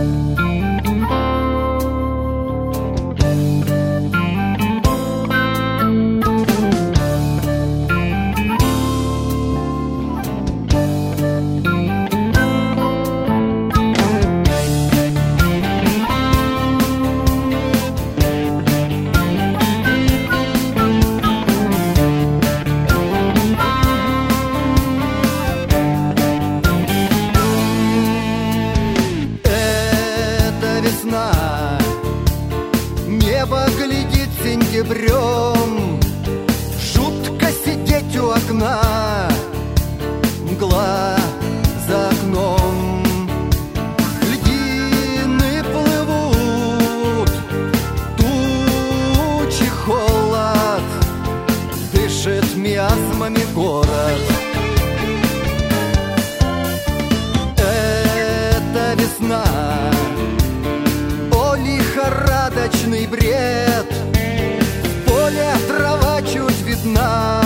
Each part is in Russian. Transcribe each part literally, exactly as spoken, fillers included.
Небо глядит сентябрем, жутко сидеть у окна, мгла за окном. Льдины плывут, тучи, холод, дышит миазмами город. Это весна, лихорадочный бред. В поле трава чуть видна,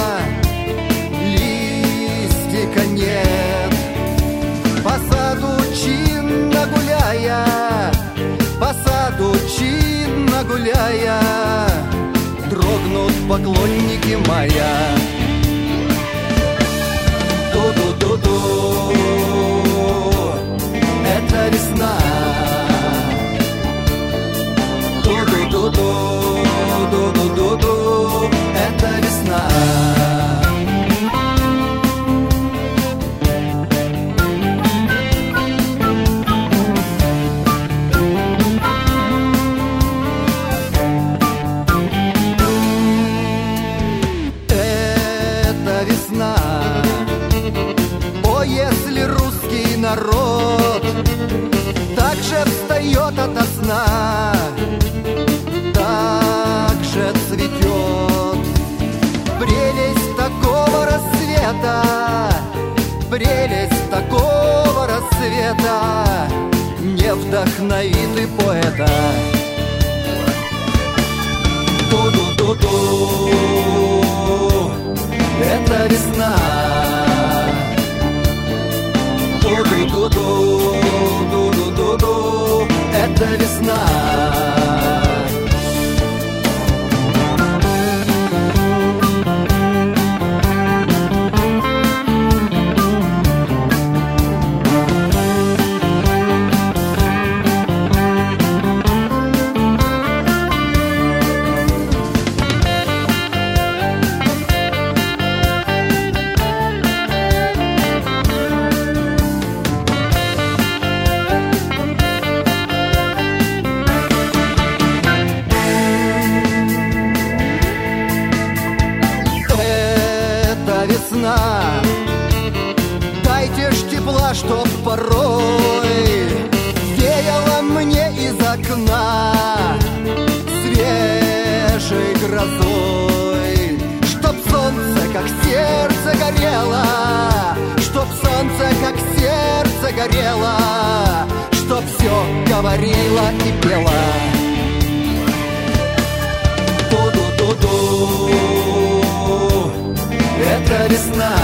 листика нет. По саду чинно гуляя, по саду чинно гуляя, дрогнут поклонники мая. Ду-ду-ду-ду, это весна. Ду-ду-ду-ду, ду-ду-ду-ду, это весна. Это весна. О, если русский народ так же встает ото сна, так же цветет. Прелесть такого рассвета, прелесть такого рассвета не вдохновит и поэта. Ду-ду-ду-ду, это весна. Ду-ду-ду-ду, ду-ду-ду-ду, это весна. Дайте ж тепла, чтоб порой веяло мне из окна свежей грозой. Чтоб солнце, как сердце, горело, чтоб солнце, как сердце, горело, чтоб все говорило и пело. Ду-ду-ду-ду, это весна.